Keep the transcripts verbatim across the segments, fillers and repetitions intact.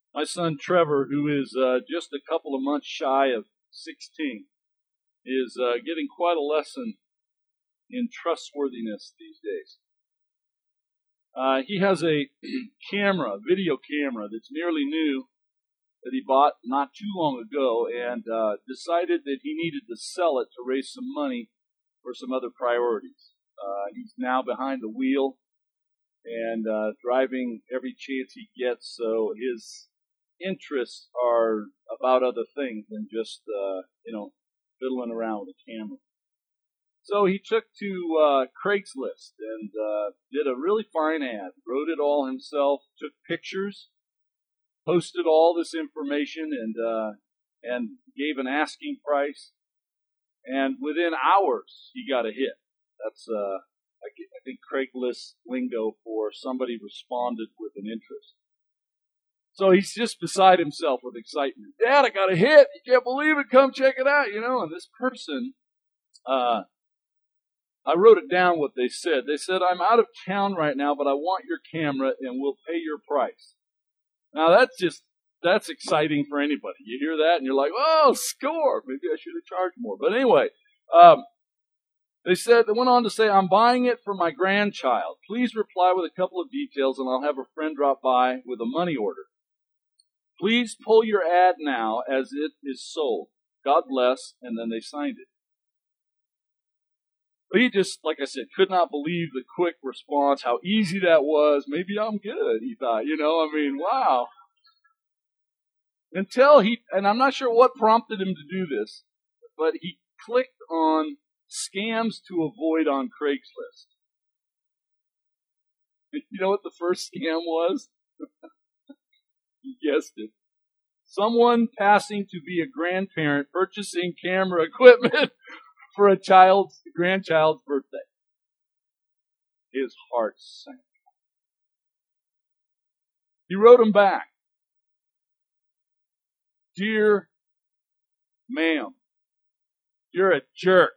My son Trevor, who is uh, just a couple of months shy of sixteen, is uh, getting quite a lesson in trustworthiness these days. Uh, he has a camera, a video camera that's nearly new that he bought not too long ago, and uh, decided that he needed to sell it to raise some money for some other priorities. Uh, he's now behind the wheel and uh, driving every chance he gets, so his interests are about other things than just, uh, you know, fiddling around with a camera. So he took to uh, Craigslist and uh, did a really fine ad, wrote it all himself, took pictures, posted all this information, and uh, and gave an asking price. And within hours, he got a hit. That's uh, I think Craigslist lingo for somebody responded with an interest. So he's just beside himself with excitement. Dad, I got a hit. You can't believe it. Come check it out. You know, and this person, uh, I wrote it down what they said. They said, I'm out of town right now, but I want your camera and we'll pay your price. Now that's just, that's exciting for anybody. You hear that and you're like, oh, score. Maybe I should have charged more. But anyway, um, they said, they went on to say, I'm buying it for my grandchild. Please reply with a couple of details and I'll have a friend drop by with a money order. Please pull your ad now as it is sold. God bless. And then they signed it. But he just, like I said, could not believe the quick response, how easy that was. Maybe I'm good, he thought. You know, I mean, wow. Until he, and I'm not sure what prompted him to do this, but he clicked on scams to avoid on Craigslist. You know what the first scam was? You guessed it. Someone passing to be a grandparent purchasing camera equipment for a child's grandchild's birthday. His heart sank. He wrote him back. Dear ma'am, you're a jerk.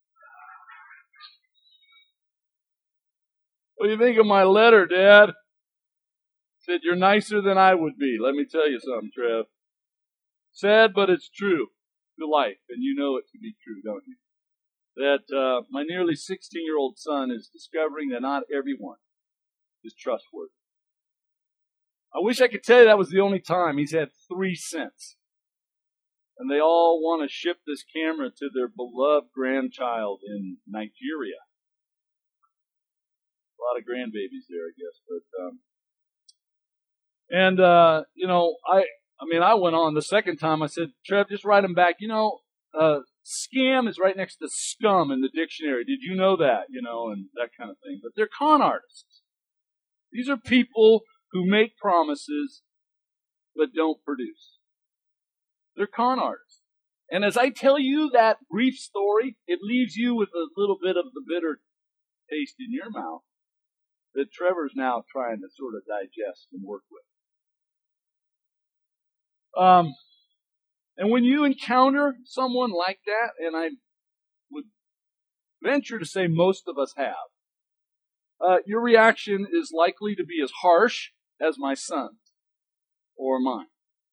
What do you think of my letter, Dad? Said, you're nicer than I would be. Let me tell you something, Trev. Sad, but it's true to life, and you know it to be true, don't you? That uh, my nearly sixteen-year-old son is discovering that not everyone is trustworthy. I wish I could tell you that was the only time. He's had three since. And they all want to ship this camera to their beloved grandchild in Nigeria. A lot of grandbabies there, I guess. But um, and uh, you know, I I mean, I went on the second time. I said, Trev, just write him back. You know, uh, scam is right next to scum in the dictionary. Did you know that? You know, and that kind of thing. But they're con artists. These are people who make promises but don't produce. They're con artists. And as I tell you that brief story, it leaves you with a little bit of the bitter taste in your mouth that Trevor's now trying to sort of digest and work with. Um, and when you encounter someone like that, and I would venture to say most of us have, uh, your reaction is likely to be as harsh as my son's or mine.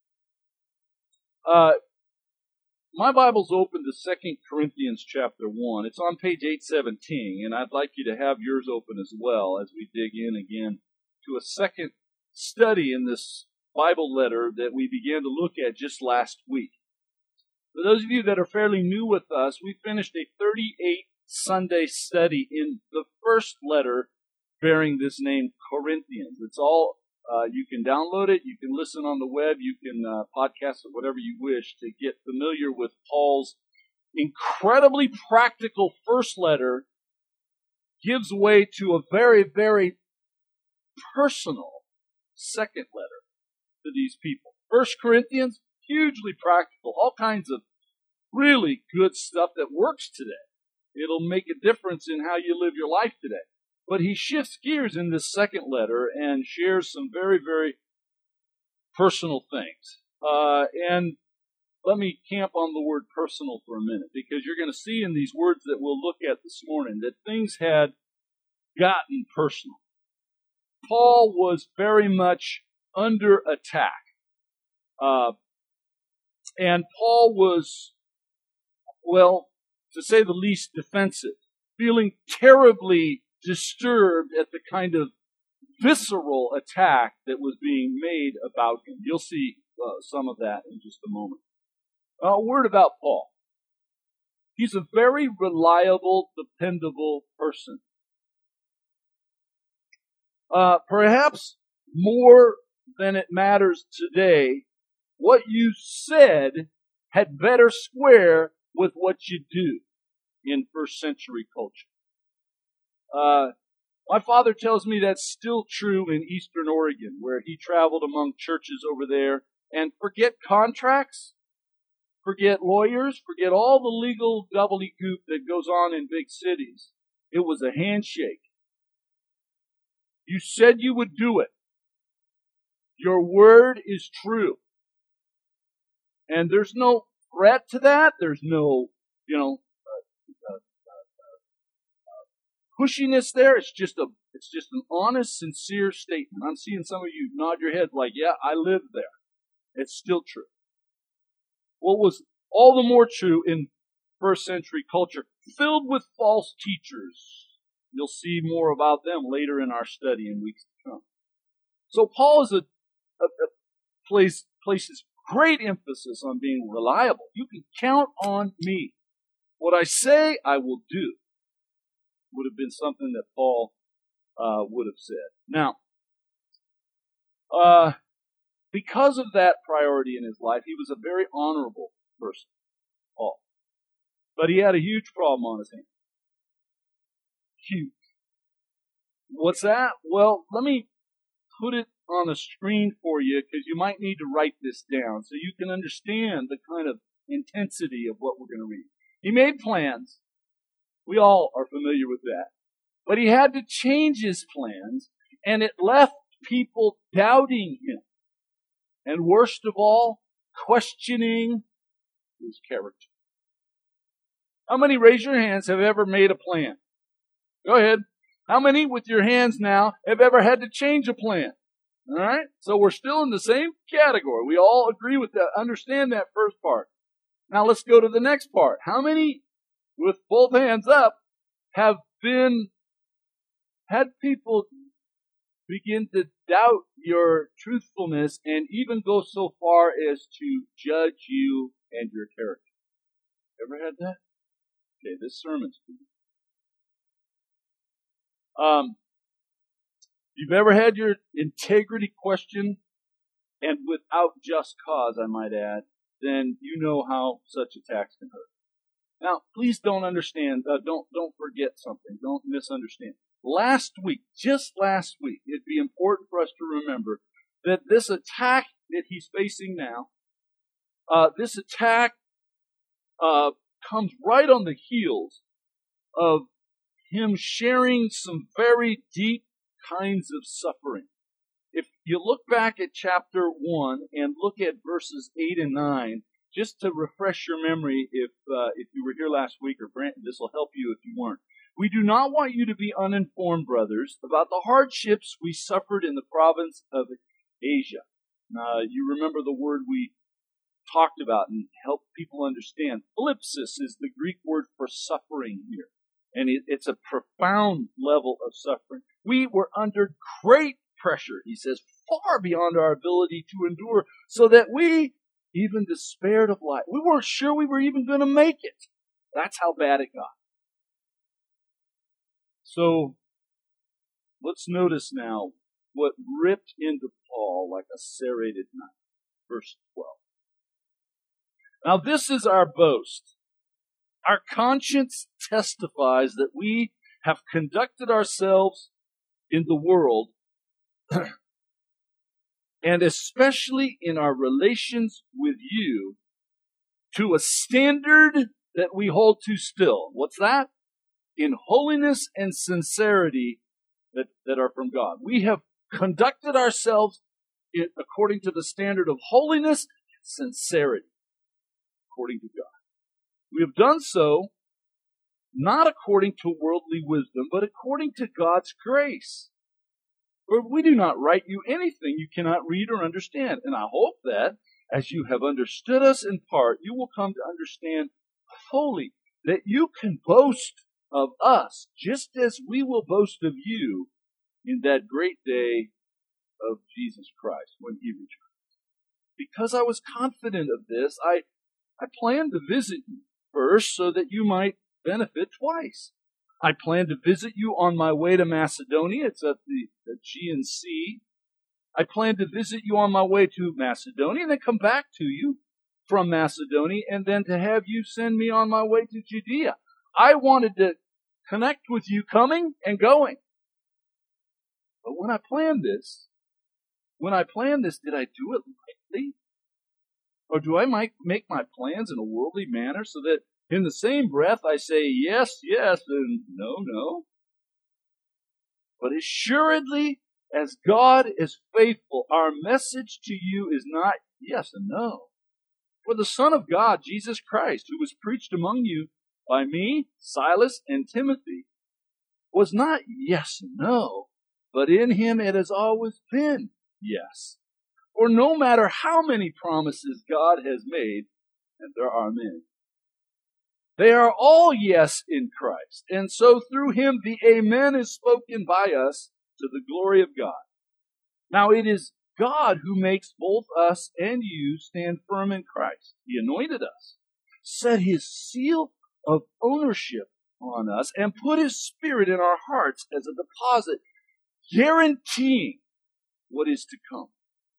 Uh, my Bible's open to Second Corinthians chapter one. It's on page eight seventeen, and I'd like you to have yours open as well as we dig in again to a second study in this Bible letter that we began to look at just last week. For those of you that are fairly new with us, we finished a thirty-eight Sunday study in the first letter bearing this name, Corinthians. It's all, uh, you can download it, you can listen on the web, you can uh, podcast it, whatever you wish to get familiar with Paul's incredibly practical first letter gives way to a very, very personal second letter to these people. First Corinthians, hugely practical, all kinds of really good stuff that works today. It'll make a difference in how you live your life today. But he shifts gears in this second letter and shares some very, very personal things. Uh, and let me camp on the word personal for a minute, because you're going to see in these words that we'll look at this morning that things had gotten personal. Paul was very much under attack. Uh, and Paul was, well, to say the least, defensive, feeling terribly disturbed at the kind of visceral attack that was being made about him. You'll see uh, some of that in just a moment. Uh, a word about Paul. He's a very reliable, dependable person. Uh, perhaps more than it matters today, what you said had better square with what you do in first century culture. Uh, my father tells me that's still true in Eastern Oregon, where he traveled among churches over there. And forget contracts, forget lawyers, forget all the legal gobbledygook that goes on in big cities. It was a handshake. You said you would do it. Your word is true. And there's no threat to that. There's no, you know, uh, uh, uh, pushiness there. It's just a, it's just an honest, sincere statement. I'm seeing some of you nod your head like, yeah, I lived there. It's still true. What was all the more true in first century culture, filled with false teachers. You'll see more about them later in our study in weeks to come. So Paul is a, a, a place, places great emphasis on being reliable. You can count on me. What I say, I will do. Would have been something that Paul uh, would have said. Now, uh, because of that priority in his life, he was a very honorable person, Paul. But he had a huge problem on his hands. Huge. What's that? Well, let me put it on the screen for you, because you might need to write this down so you can understand the kind of intensity of what we're going to read. He made plans. We all are familiar with that. But he had to change his plans, and it left people doubting him. And worst of all, questioning his character. How many, raise your hands, have ever made a plan? Go ahead. How many with your hands now have ever had to change a plan? All right? So we're still in the same category. We all agree with that, understand that first part. Now let's go to the next part. How many with both hands up have been, had people begin to doubt your truthfulness and even go so far as to judge you and your character? Ever had that? Okay, this sermon's for you. Um, you've ever had your integrity questioned, and without just cause, I might add, then you know how such attacks can hurt. Now, please don't understand, uh, don't, don't forget something, don't misunderstand. Last week, just last week, it'd be important for us to remember that this attack that he's facing now, uh, this attack, uh, comes right on the heels of him sharing some very deep kinds of suffering. If you look back at chapter one and look at verses eight and nine, just to refresh your memory, if uh, if you were here last week, or Brent, this will help you if you weren't. We do not want you to be uninformed, brothers, about the hardships we suffered in the province of Asia. Uh, you remember the word we talked about and helped people understand. Thlipsis is the Greek word for suffering here. And it, it's a profound level of suffering. We were under great pressure, he says, far beyond our ability to endure, so that we even despaired of life. We weren't sure we were even going to make it. That's how bad it got. So, let's notice now what ripped into Paul like a serrated knife. Verse twelve. Now this is our boast. Our conscience testifies that we have conducted ourselves in the world, and especially in our relations with you, to a standard that we hold to still. What's that? In holiness and sincerity that, that are from God. We have conducted ourselves in, according to the standard of holiness and sincerity, according to God. We have done so not according to worldly wisdom, but according to God's grace. For we do not write you anything you cannot read or understand. And I hope that as you have understood us in part, you will come to understand fully that you can boast of us just as we will boast of you in that great day of Jesus Christ when He returns. Because I was confident of this, I, I planned to visit you first so that you might benefit twice. I planned to visit you on my way to Macedonia. It's at the, the Aegean Sea. I planned to visit you on my way to Macedonia and then come back to you from Macedonia and then to have you send me on my way to Judea. I wanted to connect with you coming and going. But when I planned this, when I planned this, did I do it lightly? Or do I make my plans in a worldly manner so that in the same breath I say yes, yes, and no, no? But assuredly, as God is faithful, our message to you is not yes and no. For the Son of God, Jesus Christ, who was preached among you by me, Silas, and Timothy, was not yes and no, but in Him it has always been yes. For no matter how many promises God has made, and there are many, they are all yes in Christ. And so through Him the Amen is spoken by us to the glory of God. Now it is God who makes both us and you stand firm in Christ. He anointed us, set His seal of ownership on us, and put His Spirit in our hearts as a deposit, guaranteeing what is to come.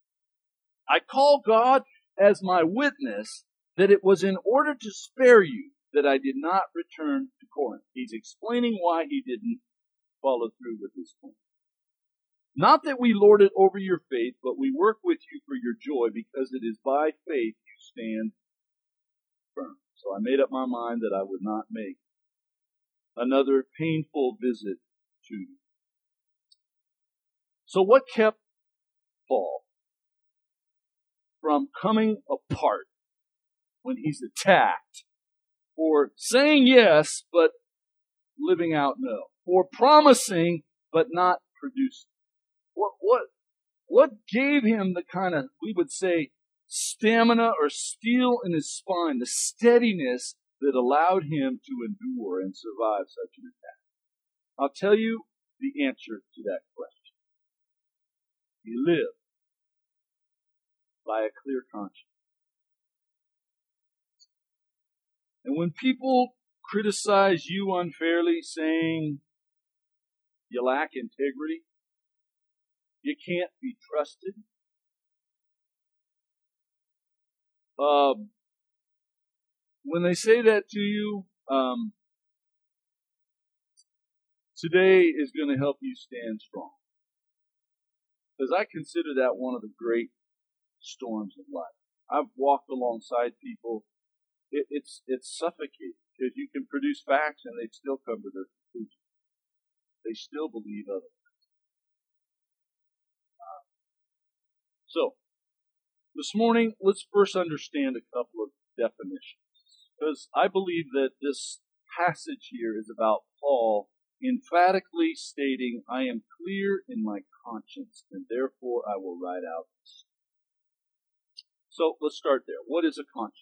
I call God as my witness that it was in order to spare you that I did not return to Corinth. He's explaining why he didn't follow through with his plan. Not that we lord it over your faith, but we work with you for your joy, because it is by faith you stand firm. So I made up my mind that I would not make another painful visit to you. So what kept Paul from coming apart when he's attacked, for saying yes but living out no, for promising but not producing? What what what gave him the kind of, we would say, stamina or steel in his spine, the steadiness that allowed him to endure and survive such an attack? I'll tell you the answer to that question. He lived by a clear conscience. And when people criticize you unfairly, saying you lack integrity, you can't be trusted, um, when they say that to you, um, today is going to help you stand strong. Because I consider that one of the great storms of life. I've walked alongside people. It, it's it's suffocating, because you can produce facts and they still come to their conclusion. They still believe otherwise. Uh, so, this morning, let's first understand a couple of definitions, because I believe that this passage here is about Paul emphatically stating, I am clear in my conscience, and therefore I will write out this. So let's start there. What is a conscience?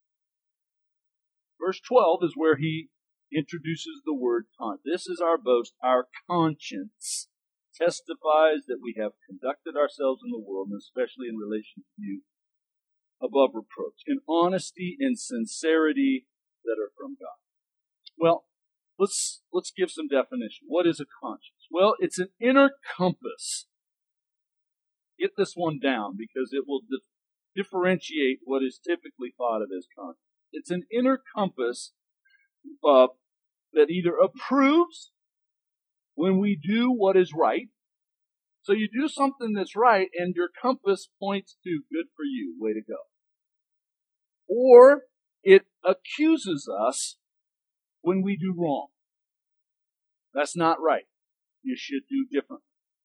Verse twelve is where he introduces the word conscience. This is our boast. Our conscience testifies that we have conducted ourselves in the world, and especially in relation to you, above reproach, in honesty and sincerity that are from God. Well, let's let's give some definition. What is a conscience? Well, it's an inner compass. Get this one down, because it will di- differentiate what is typically thought of as conscience. It's an inner compass uh, that either approves when we do what is right. So you do something that's right, and your compass points to good for you, way to go. Or it accuses us when we do wrong. That's not right. You should do differently.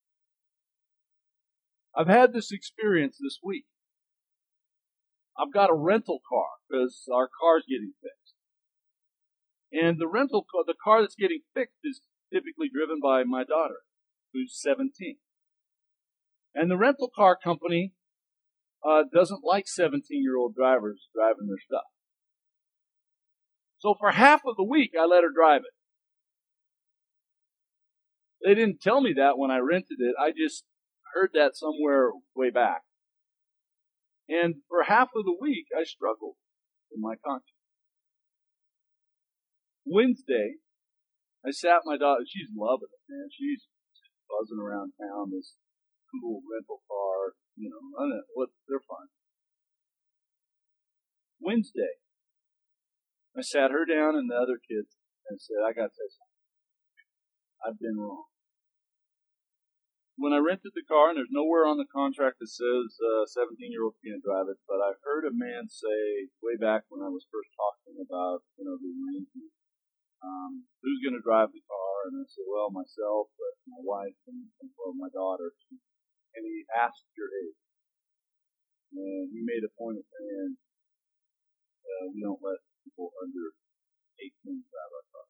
I've had this experience this week. I've got a rental car because our car's getting fixed. And the rental car, the car that's getting fixed is typically driven by my daughter, who's seventeen. And the rental car company uh, doesn't like seventeen-year-old drivers driving their stuff. So for half of the week, I let her drive it. They didn't tell me that when I rented it. I just heard that somewhere way back. And for half of the week, I struggled with my conscience. Wednesday, I sat my daughter. She's loving it, man. She's buzzing around town, this cool rental car, you know, I don't know, what, they're fun. Wednesday, I sat her down and the other kids and said, I got to say something. I've been wrong. When I rented the car, and there's nowhere on the contract that says uh, seventeen-year-olds can't drive it, but I heard a man say way back when I was first talking about, you know, the arrangement, um, who's going to drive the car? And I said, well, myself, but my wife, and, and well, my daughter. And he asked your age. And he made a point of saying, uh, we don't let people under eighteen drive our car.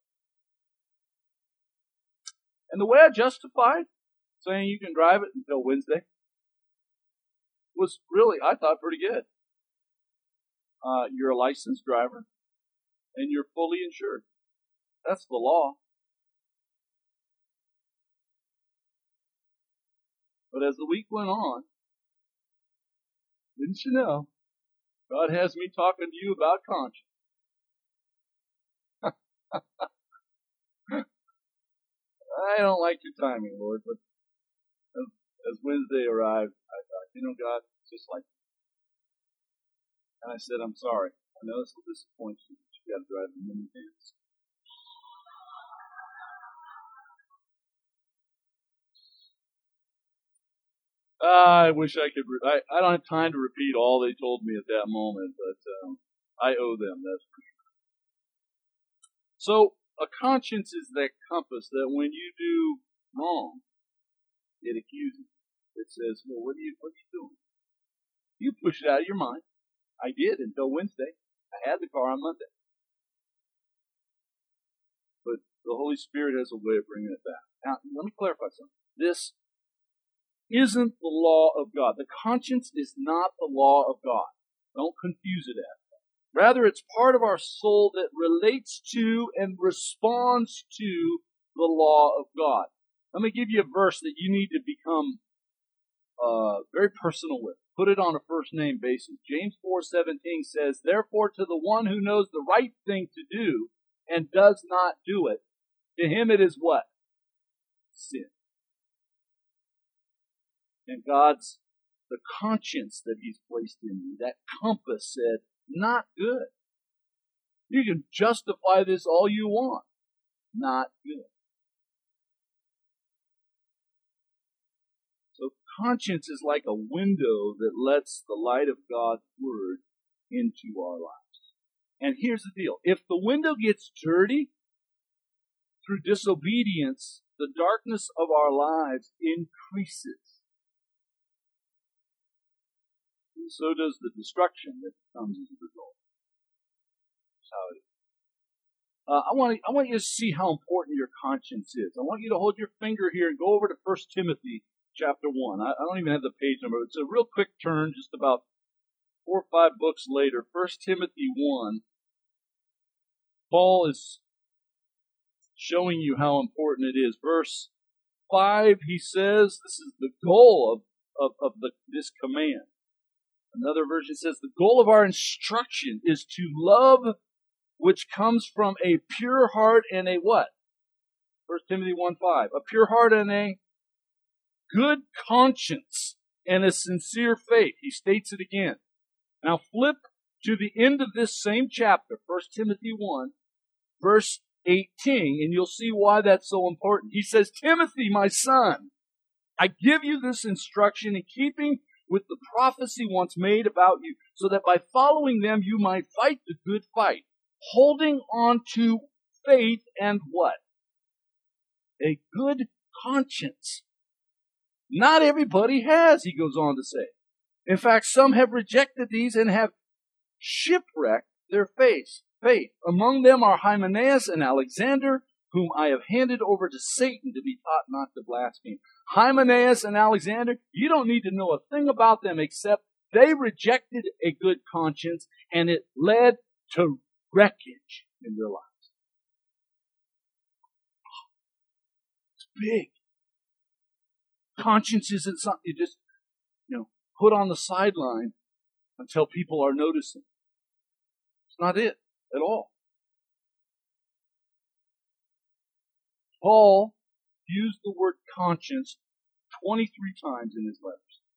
And the way I justified saying you can drive it until Wednesday was really, I thought, pretty good. Uh, you're a licensed driver, and you're fully insured. That's the law. But as the week went on, didn't you know, God has me talking to you about conscience. I don't like your timing, Lord, but as, as Wednesday arrived, I thought, you know, God, it's just like this. And I said, I'm sorry. I know this will disappoint you, but you got to drive the minivans. Uh, I wish I could. Re- I, I don't have time to repeat all they told me at that moment, but um, I owe them, that's for sure. So, a conscience is that compass that when you do wrong, it accuses. It says, well, what are you, what are you doing? You push it out of your mind. I did until Wednesday. I had the car on Monday. But the Holy Spirit has a way of bringing it back. Now, let me clarify something. This isn't the law of God. The conscience is not the law of God. Don't confuse it as that. Rather, it's part of our soul that relates to and responds to the law of God. Let me give you a verse that you need to become uh, very personal with. Put it on a first name basis. James four seventeen says, therefore to the one who knows the right thing to do and does not do it, to him it is what? Sin. And God's, the conscience that He's placed in you, that compass said, not good. You can justify this all you want. Not good. So conscience is like a window that lets the light of God's Word into our lives. And here's the deal. If the window gets dirty through disobedience, the darkness of our lives increases. And so does the destruction that comes as a result. That's how it is. Uh, I want to, I want you to see how important your conscience is. I want you to hold your finger here and go over to First Timothy chapter one. I, I don't even have the page number. It's a real quick turn, just about four or five books later. First Timothy one. Paul is showing you how important it is. Verse five, he says, this is the goal of, of, of the, this command. Another version says, the goal of our instruction is to love which comes from a pure heart and a what? First Timothy one five. A pure heart and a good conscience and a sincere faith. He states it again. Now flip to the end of this same chapter, First Timothy one, verse eighteen, and you'll see why that's so important. He says, Timothy, my son, I give you this instruction in keeping with the prophecy once made about you, so that by following them you might fight the good fight, holding on to faith and what? A good conscience. Not everybody has, he goes on to say. In fact, some have rejected these and have shipwrecked their faith. Faith. Among them are Hymenaeus and Alexander, whom I have handed over to Satan to be taught not to blaspheme. Hymenaeus and Alexander, you don't need to know a thing about them except They rejected a good conscience, and it led to wreckage in their lives. It's big. Conscience isn't something you just, you know, put on the sideline until people are noticing. It's not it at all. Paul used the word conscience twenty-three times in his letters.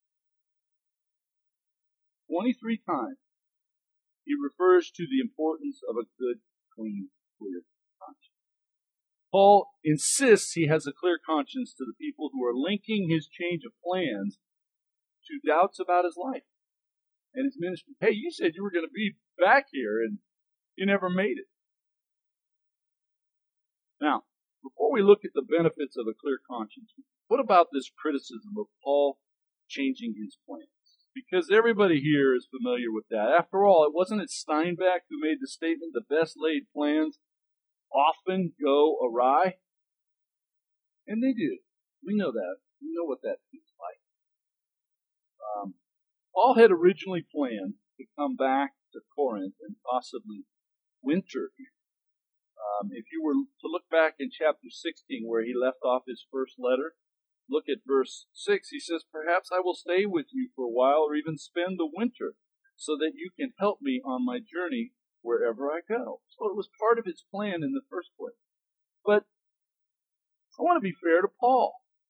twenty-three times he refers to the importance of a good, clean, clear conscience. Paul insists he has a clear conscience to the people who are linking his change of plans to doubts about his life and his ministry. Hey, you said you were going to be back here and you never made it. Now, before we look at the benefits of a clear conscience, what about this criticism of Paul changing his plans? Because everybody here is familiar with that. After all, it wasn't it Steinbeck who made the statement, the best laid plans often go awry? And they do. We know that. We know what that feels like. Um, Paul had originally planned to come back to Corinth and possibly winter here. Um, if you were to look back in chapter sixteen where he left off his first letter, look at verse six. He says, "Perhaps I will stay with you for a while or even spend the winter so that you can help me on my journey wherever I go." So it was part of his plan in the first place. But I want to be fair to Paul.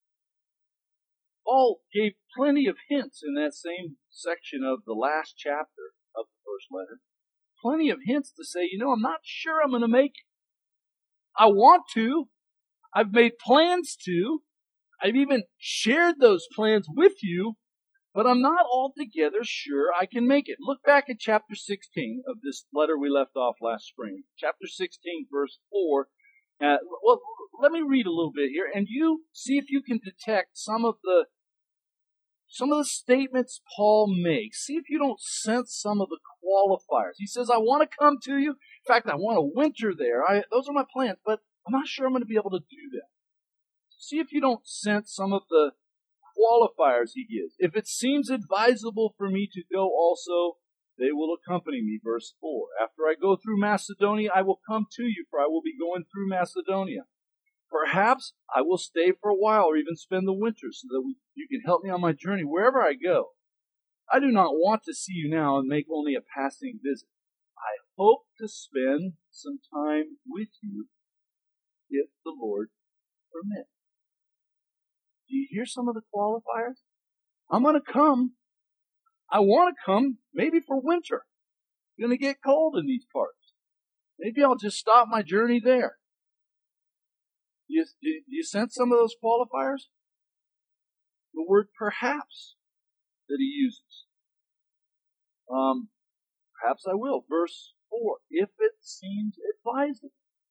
Paul gave plenty of hints in that same section of the last chapter of the first letter. Plenty of hints to say, you know, I'm not sure I'm going to make it. I want to. I've made plans to. I've even shared those plans with you, but I'm not altogether sure I can make it. Look back at chapter sixteen of this letter we left off last spring. Chapter sixteen, verse four. Uh, well, let me read a little bit here, and you see if you can detect some of the some of the statements Paul makes. See if you don't sense some of the qualifiers. He says, I want to come to you. In fact, I want to winter there. I, those are my plans, but I'm not sure I'm going to be able to do that. See if you don't sense some of the qualifiers he gives. If it seems advisable for me to go also, they will accompany me. Verse four. After I go through Macedonia, I will come to you, for I will be going through Macedonia. Perhaps I will stay for a while or even spend the winter so that we, you can help me on my journey wherever I go. I do not want to see you now and make only a passing visit. I hope to spend some time with you if the Lord permits. Do you hear some of the qualifiers? I'm going to come. I want to come maybe for winter. It's going to get cold in these parts. Maybe I'll just stop my journey there. Do you, do you sense some of those qualifiers? The word perhaps that he uses. Um, perhaps I will. Verse four. If it seems advisable.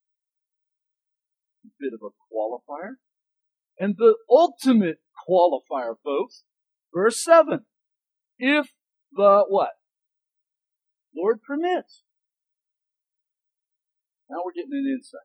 A bit of a qualifier. And the ultimate qualifier, folks, verse seven. If the what? Lord permits. Now we're getting an insight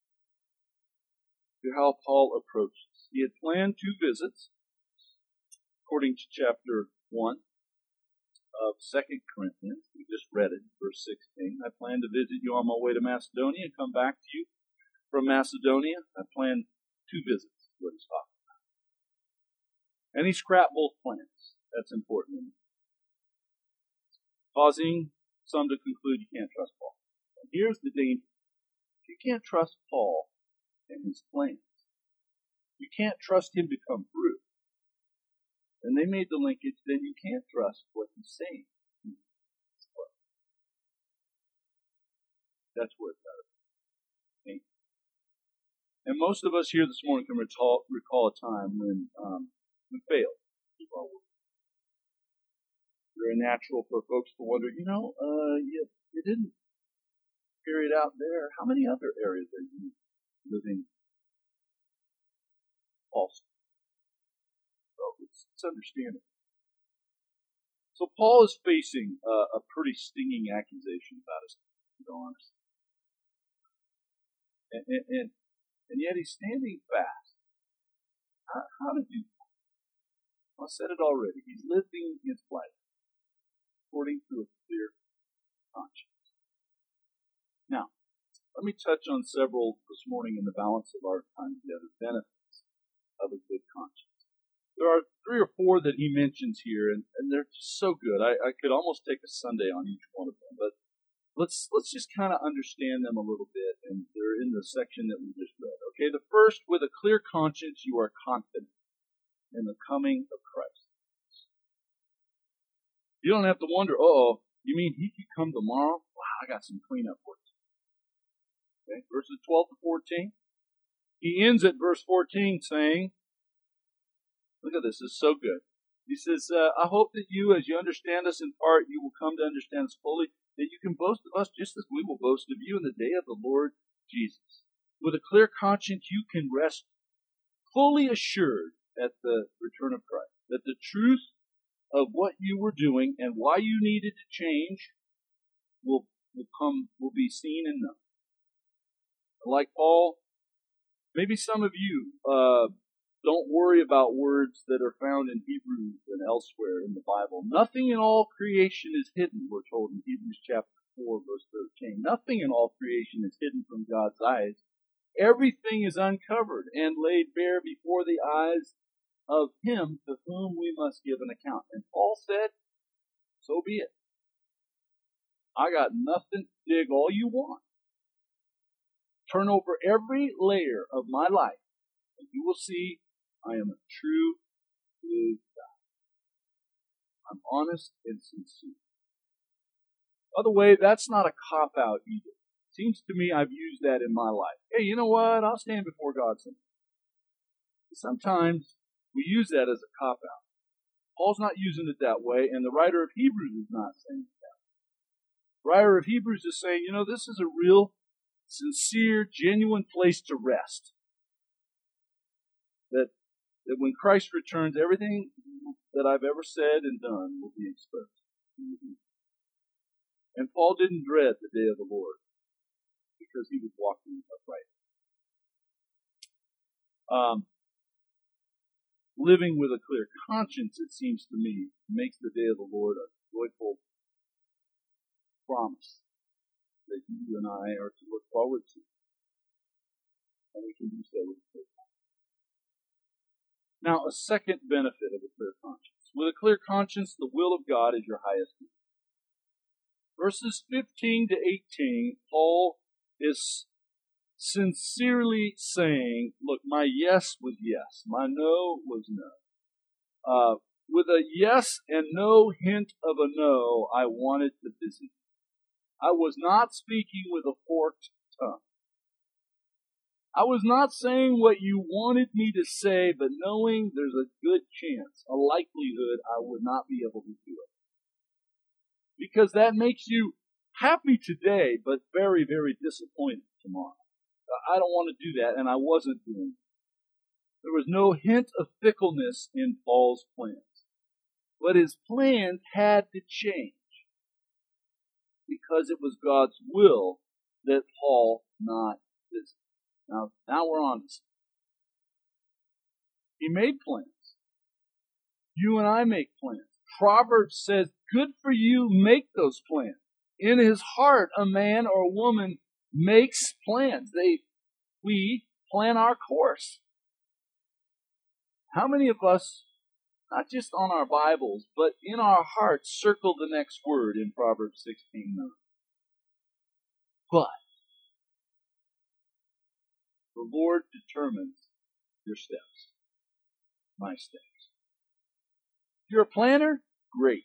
to how Paul approaches. He had planned two visits, according to chapter one of Second Corinthians. We just read it, verse sixteen. I plan to visit you on my way to Macedonia and come back to you from Macedonia. I plan two visits, is what he's talking about. And he scrapped both plans. That's important. Causing some to conclude you can't trust Paul. And here's the danger. You can't trust Paul and his plans. You can't trust him to come through. And they made the linkage, then you can't trust what he's saying. That's where it's at. Okay? And most of us here this morning can recall, recall a time when um, we failed to keep our word. It's very natural for folks to wonder, you know, uh, you, you didn't carry it out there. How many other areas are you living false? So it's, it's understandable. So Paul is facing uh, a pretty stinging accusation about us, to be honest. And, and, and, and yet he's standing fast. How, how did you? I said it already. He's living his life. according to a clear conscience. Now, let me touch on several this morning in the balance of our time together benefits of a good conscience. There are three or four that he mentions here, and, and they're just so good. I, I could almost take a Sunday on each one of them, but let's let's just kind of understand them a little bit, and they're in the section that we just read. Okay, the first, with a clear conscience, you are confident in the coming of Christ. You don't have to wonder, oh, you mean he could come tomorrow? Wow, I got some cleanup work. Okay, verses twelve to fourteen. He ends at verse fourteen saying, look at this, this is so good. He says, uh, I hope that you, as you understand us in part, you will come to understand us fully, that you can boast of us just as we will boast of you in the day of the Lord Jesus. With a clear conscience, you can rest fully assured at the return of Christ, that the truth of what you were doing and why you needed to change will, will come, will be seen and known. Like Paul, maybe some of you uh, don't worry about words that are found in Hebrews and elsewhere in the Bible. Nothing in all creation is hidden, we're told in Hebrews chapter four, verse thirteen. Nothing in all creation is hidden from God's eyes. Everything is uncovered and laid bare before the eyes of Him to whom we must give an account. And Paul said, so be it. I got nothing to dig all you want. Turn over every layer of my life, and you will see I am a true, good God. I'm honest and sincere. By the way, that's not a cop-out either. Seems to me I've used that in my life. Hey, you know what? I'll stand before God someday. Sometimes we use that as a cop-out. Paul's not using it that way, and the writer of Hebrews is not saying it that way. The writer of Hebrews is saying, you know, this is a real sincere, genuine place to rest. That, that when Christ returns, everything that I've ever said and done will be exposed. Mm-hmm. And Paul didn't dread the day of the Lord because he was walking upright. Um, living with a clear conscience, it seems to me, makes the day of the Lord a joyful promise that you and I are to look forward to. And we can do so with a clear conscience. Now, a second benefit of a clear conscience. With a clear conscience, the will of God is your highest good. Verses fifteen to eighteen, Paul is sincerely saying, look, my yes was yes, my no was no. Uh, with a yes and no hint of a no, I wanted to visit you. I was not speaking with a forked tongue. I was not saying what you wanted me to say, but knowing there's a good chance, a likelihood I would not be able to do it. Because that makes you happy today, but very, very disappointed tomorrow. I don't want to do that, and I wasn't doing it. There was no hint of fickleness in Paul's plans. But his plans had to change because it was God's will that Paul not visit. Now, now we're on this. He made plans. You and I make plans. Proverbs says, good for you, make those plans. In his heart, a man or a woman makes plans. They, we plan our course. How many of us, not just on our Bibles, but in our hearts, circle the next word in Proverbs sixteen nine? But the Lord determines your steps, my steps. If you're a planner, great.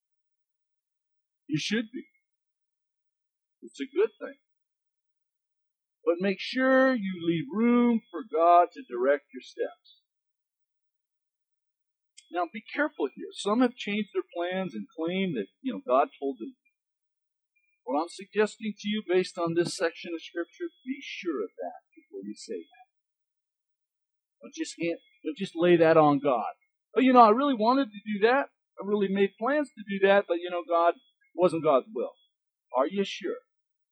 You should be. It's a good thing. But make sure you leave room for God to direct your steps. Now be careful here. Some have changed their plans and claim that, you know, God told them. What I'm suggesting to you based on this section of Scripture, be sure of that before you say that. Don't just, don't just lay that on God. Oh, you know, I really wanted to do that. I really made plans to do that, but, you know, God wasn't God's will. Are you sure?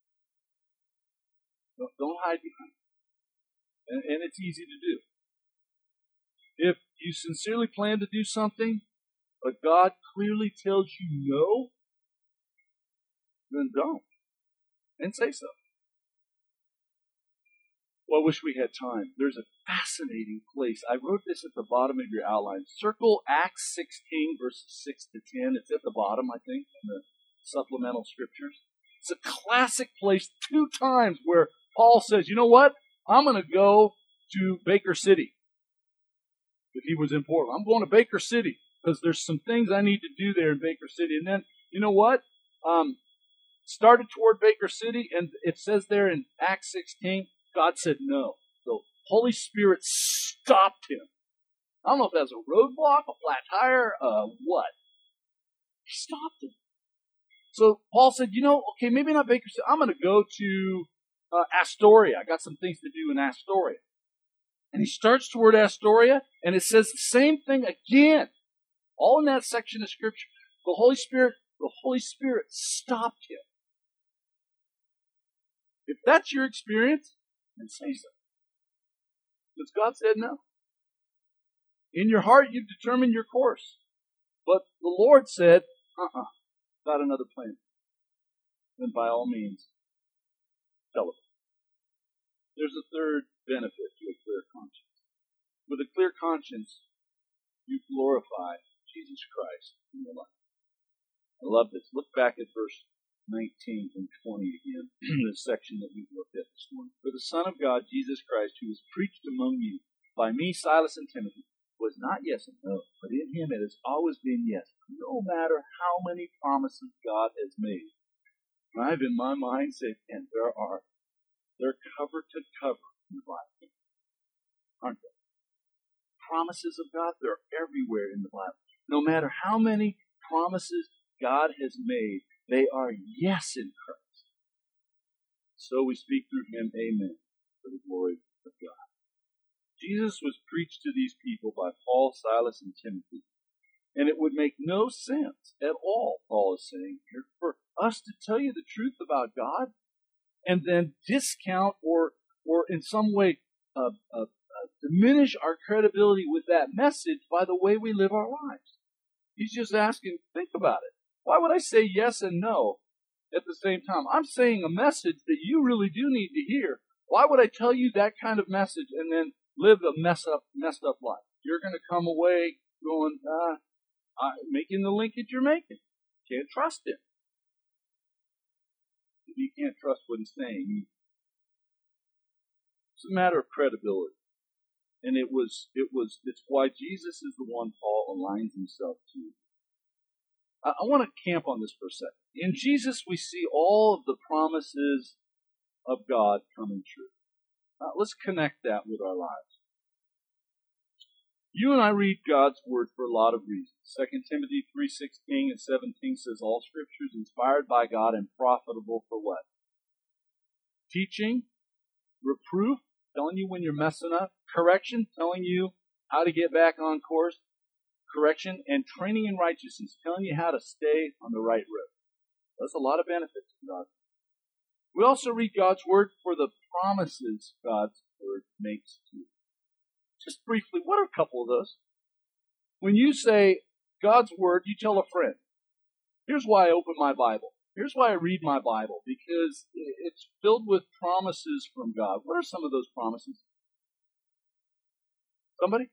Don't, don't hide behind it. And, and it's easy to do. If you sincerely plan to do something, but God clearly tells you no, then don't. And say so. Well, I wish we had time. There's a fascinating place. I wrote this at the bottom of your outline. Circle Acts sixteen, verses six to ten. It's at the bottom, I think, in the supplemental scriptures. It's a classic place two times where Paul says, you know what? I'm going to go to Baker City. If he was in Portland, I'm going to Baker City because there's some things I need to do there in Baker City. And then, you know what? Um, started toward Baker City, and it says there in Acts sixteen, God said no. The Holy Spirit stopped him. I don't know if that's a roadblock, a flat tire, uh, what. He stopped him. So Paul said, you know, okay, maybe not Baker City. I'm going to go to uh, Astoria. I got some things to do in Astoria. And he starts toward Astoria, and it says the same thing again. All in that section of Scripture. The Holy Spirit, the Holy Spirit stopped him. If that's your experience, then say so. Because God said no. In your heart, you've determined your course. But the Lord said, uh-uh, got another plan. Then by all means, tell it. There's a third benefit to a clear conscience. With a clear conscience, you glorify Jesus Christ in your life. I love this. Look back at verse nineteen and twenty again, the section that we looked at this morning. For the Son of God, Jesus Christ, who was preached among you by me, Silas, and Timothy, was not yes and no, but in him it has always been yes, no matter how many promises God has made. I've in my mind said, and there are, they're cover to cover in the Bible, aren't they? Promises of God, they're everywhere in the Bible. No matter how many promises God has made, they are yes in Christ. So we speak through him, amen, for the glory of God. Jesus was preached to these people by Paul, Silas, and Timothy. And it would make no sense at all, Paul is saying here, for us to tell you the truth about God and then discount or or in some way uh, uh, uh, diminish our credibility with that message by the way we live our lives. He's just asking, think about it. Why would I say yes and no at the same time? I'm saying a message that you really do need to hear. Why would I tell you that kind of message and then live a mess up, messed up life? You're going to come away going, ah, uh, making the linkage you're making. Can't trust him. If you can't trust what he's saying, it's a matter of credibility. And it was, it was, it's why Jesus is the one Paul aligns himself to. I, I want to camp on this for a second. In Jesus, we see all of the promises of God coming true. Uh, let's connect that with our lives. You and I read God's Word for a lot of reasons. Second Timothy three sixteen and seventeen says, all Scripture is inspired by God and profitable for what? Teaching, reproof, telling you when you're messing up, correction, telling you how to get back on course, correction, and training in righteousness, telling you how to stay on the right road. That's a lot of benefits from God. We also read God's Word for the promises God's Word makes to you. Just briefly, what are a couple of those? When you say God's Word, you tell a friend, here's why I open my Bible. Here's why I read my Bible, because it's filled with promises from God. What are some of those promises? Somebody?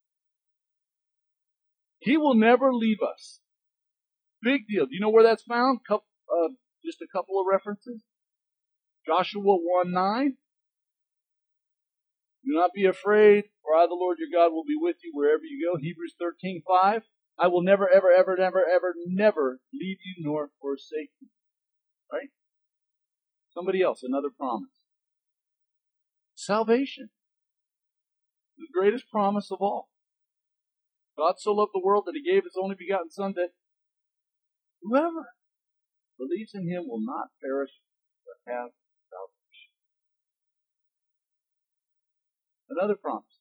He will never leave us. Big deal. Do you know where that's found? Couple, uh, just a couple of references. Joshua one nine. Do not be afraid, for I, the Lord your God, will be with you wherever you go. Hebrews thirteen five. I will never, ever, ever, never, ever, never leave you nor forsake you. Right? Somebody else, another promise. Salvation. The greatest promise of all. God so loved the world that he gave his only begotten Son, that whoever believes in him will not perish but have salvation. Another promise.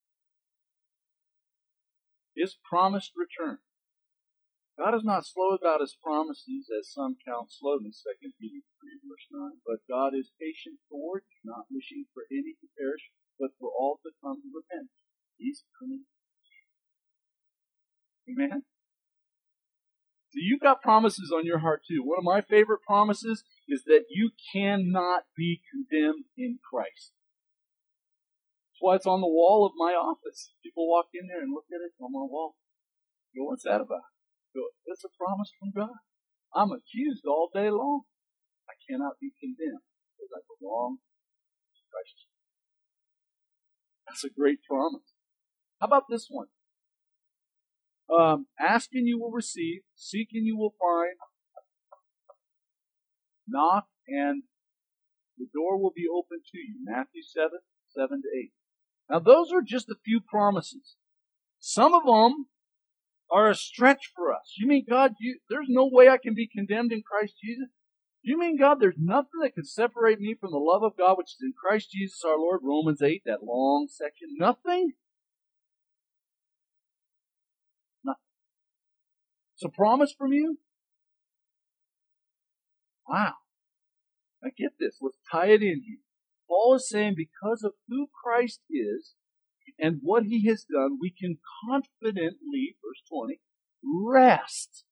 His promised return. God is not slow about his promises, as some count slowness, Second Peter three, verse nine. But God is patient toward you, not wishing for any to perish, but for all to come to repentance. He's coming. Amen? So you've got promises on your heart too. One of my favorite promises is that you cannot be condemned in Christ. That's why it's on the wall of my office. People walk in there and look at it on my wall. Go, what's that about? Go, that's a promise from God. I'm accused all day long. I cannot be condemned because I belong to Christ. That's a great promise. How about this one? Um, ask and you will receive, seek and you will find, knock and the door will be open to you. Matthew seven, seven to eight. Now those are just a few promises. Some of them are a stretch for us. You mean, God, you, there's no way I can be condemned in Christ Jesus? You mean, God, there's nothing that can separate me from the love of God which is in Christ Jesus our Lord, Romans eight, that long section? Nothing? Nothing. It's a promise from you? Wow. Now get this. Let's tie it in here. Paul is saying because of who Christ is and what He has done, we can confidently, verse twenty, rest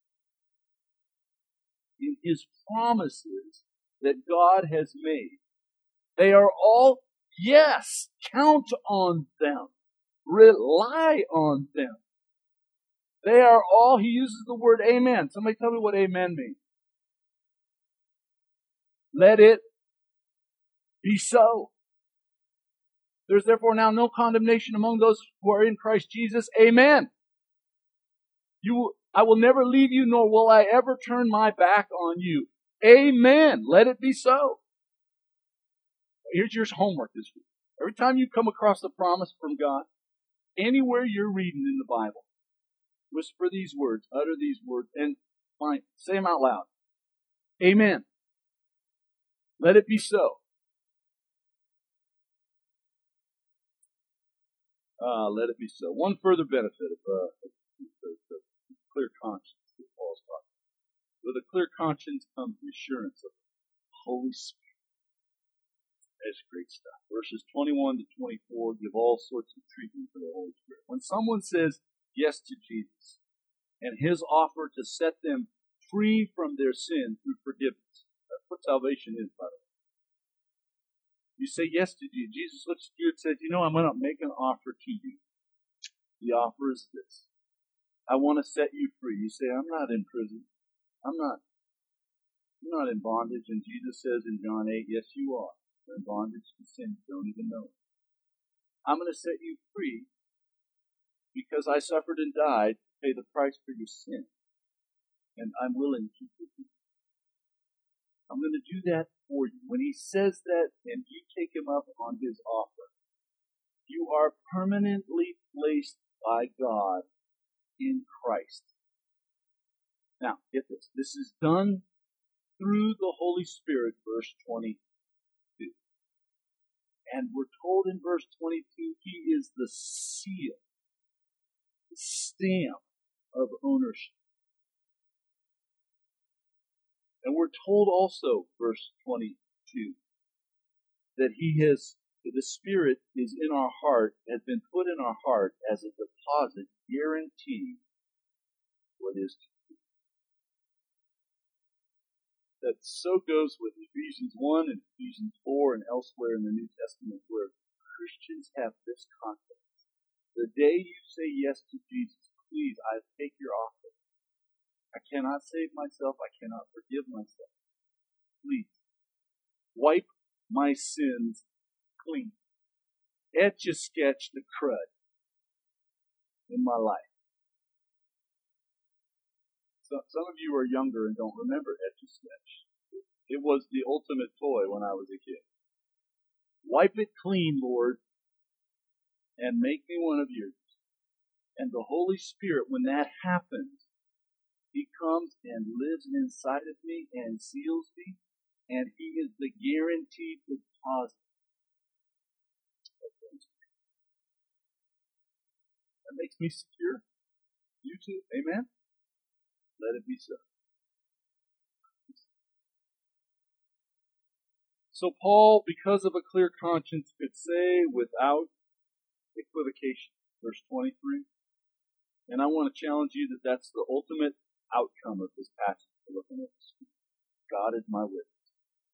in His promises that God has made. They are all, yes, count on them. Rely on them. They are all, he uses the word amen. Somebody tell me what amen means. Let it be so. There's therefore now no condemnation among those who are in Christ Jesus. Amen. You, I will never leave you, nor will I ever turn my back on you. Amen. Let it be so. Here's your homework this week. Every time you come across a promise from God, anywhere you're reading in the Bible, whisper these words, utter these words, and fine, say them out loud. Amen. Let it be so. Uh, let it be so. One further benefit of uh, the, the clear conscience that Paul's talking about. With a clear conscience comes the assurance of the Holy Spirit. That's great stuff. Verses twenty-one to twenty-four give all sorts of treatment for the Holy Spirit. When someone says yes to Jesus and His offer to set them free from their sin through forgiveness, that's what salvation is, by the way. You say yes to Jesus. Jesus looks at you and says, you know, I'm going to make an offer to you. The offer is this. I want to set you free. You say, I'm not in prison. I'm not, I'm not in bondage. And Jesus says in John eight, yes, you are. You're in bondage to sin. You don't even know it. I'm going to set you free because I suffered and died to pay the price for your sin. And I'm willing to forgive you. I'm going to do that for you. When He says that and you take Him up on His offer, you are permanently placed by God in Christ. Now, get this. This is done through the Holy Spirit, verse twenty-two. And we're told in verse twenty-two, He is the seal, the stamp of ownership. And we're told also, verse twenty-two, that He has, the Spirit is in our heart, has been put in our heart as a deposit guaranteeing what is to be. That so goes with Ephesians one and Ephesians four and elsewhere in the New Testament where Christians have this confidence. The day you say yes to Jesus, please, I take your offer. I cannot save myself. I cannot forgive myself. Please, wipe my sins clean. Etch-a-sketch the crud in my life. So, some of you are younger and don't remember Etch-a-sketch. It was the ultimate toy when I was a kid. Wipe it clean, Lord, and make me one of yours. And the Holy Spirit, when that happens, He comes and lives inside of me and seals me, and He is the guaranteed deposit. That makes me secure. You too. Amen? Let it be so. So Paul, because of a clear conscience, could say without equivocation, verse twenty-three, and I want to challenge you that that's the ultimate outcome of this passage we're looking at this week. God is my witness.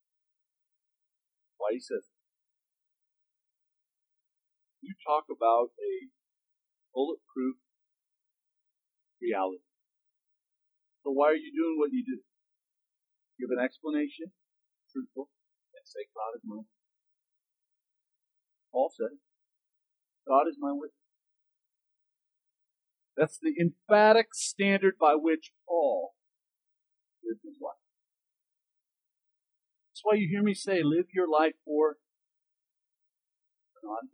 Why he says it. You talk about a bulletproof reality. So why are you doing what you do? Give an explanation, truthful, and say God is my witness. Paul said, God is my witness. That's the emphatic standard by which Paul lived his life. That's why you hear me say, live your life for God.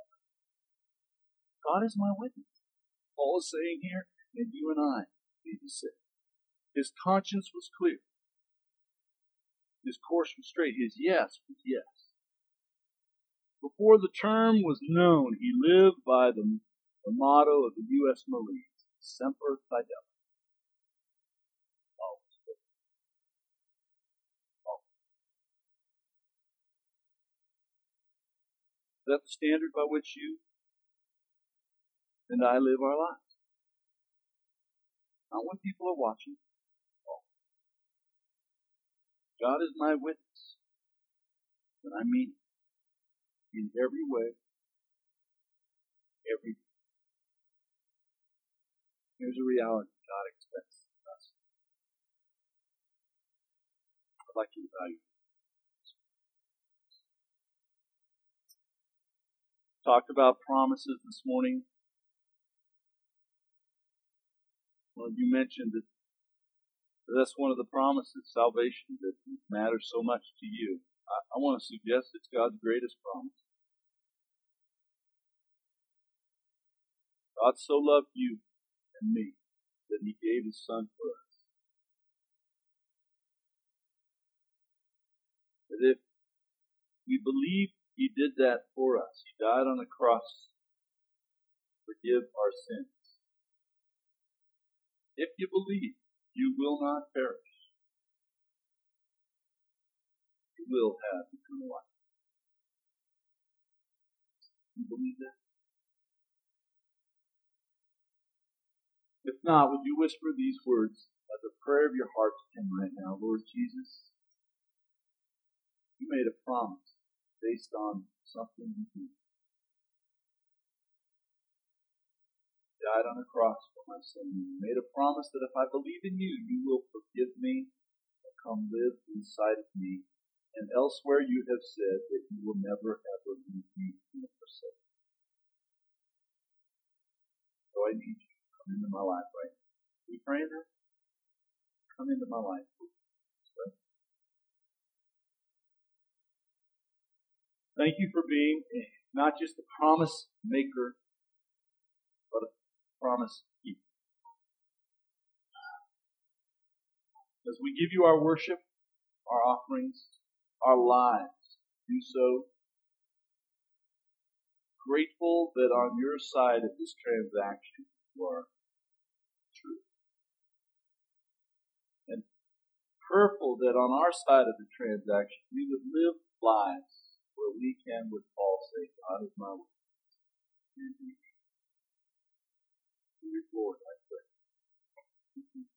God is my witness. Paul is saying here, and you and I need to say, his conscience was clear. His course was straight. His yes was yes. Before the term was known, he lived by the, the motto of the U S Marines, Semper Fidelis. Always. Always. Is that the standard by which you and I live our lives? Not when people are watching. God is my witness. And I mean it. In every way, every day. Here's a reality God expects us. I'd like you to value. Talked about promises this morning. Well, you mentioned that that's one of the promises, salvation, that matters so much to you. I, I want to suggest it's God's greatest promise. God so loved you and me that he gave his son for us. That if we believe he did that for us, he died on the cross to forgive our sins. If you believe, you will not perish. You will have eternal life. You believe that? If not, would you whisper these words as a prayer of your heart to him right now? Lord Jesus, you made a promise based on something you did. You died on a cross for my sin. You made a promise that if I believe in you, you will forgive me and come live inside of me. And elsewhere you have said that you will never ever leave me nor forsake me. So I need you to come into my life right now. Are you praying that? Come into my life. Right? Thank you for being not just a promise maker, but a promise keeper. As we give you our worship, our offerings, our lives, do so grateful that on your side of this transaction you are true. And prayerful that on our side of the transaction we would live lives where we can, with Paul, say, God is my witness. And he is. Lord, I pray.